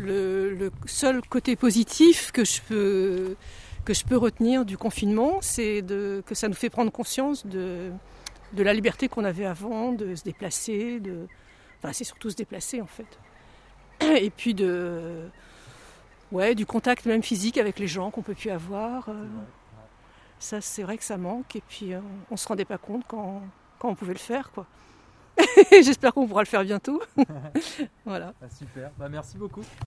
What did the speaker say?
Le seul côté positif que je peux retenir du confinement, c'est que ça nous fait prendre conscience de la liberté qu'on avait avant, de se déplacer, c'est surtout se déplacer en fait. Et puis du contact même physique avec les gens qu'on peut plus avoir. Ça, c'est vrai que ça manque. Et puis, on se rendait pas compte quand on pouvait le faire, quoi. J'espère qu'on pourra le faire bientôt. Voilà. Super. Merci beaucoup.